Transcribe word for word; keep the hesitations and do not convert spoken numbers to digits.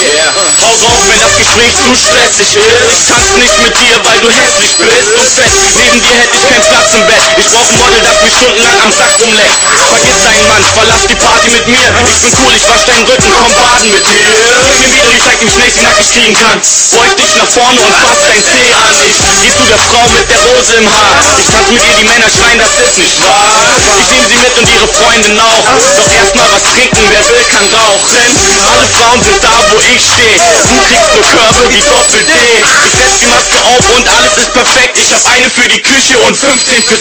Yeah. Hau raus, wenn das Gespräch zu stressig ist. Ich tanz nicht mit dir, weil du hässlich bist und fett. Neben dir hätte ich keinen Platz im Bett. Ich brauch ein Model, das mich stundenlang am Sack rumleckt. Vergiss deinen Mann, verlass die Party mit mir. Ich bin cool, ich wasch deinen Rücken, komm baden mit mir. Gib mir wieder die Zeit, wie schnell ich sie nackig kriegen kann. Beug dich nach vorne und fass dein Zeh an. Ich geh zu der Frau mit der Rose im Haar. Ich tanz mit ihr, die Männer schreien, das ist nicht wahr. Ich nehm sie mit und ihre Freundin auch. Doch erstmal was trinken, wer will, kann rauchen. Alle Frauen sind da, wo ich steh. Du kriegst nur Körbe wie Doppel-D. Ich setz die Maske auf und alles ist perfekt. Ich hab eine für die Küche und fünfzehn fürs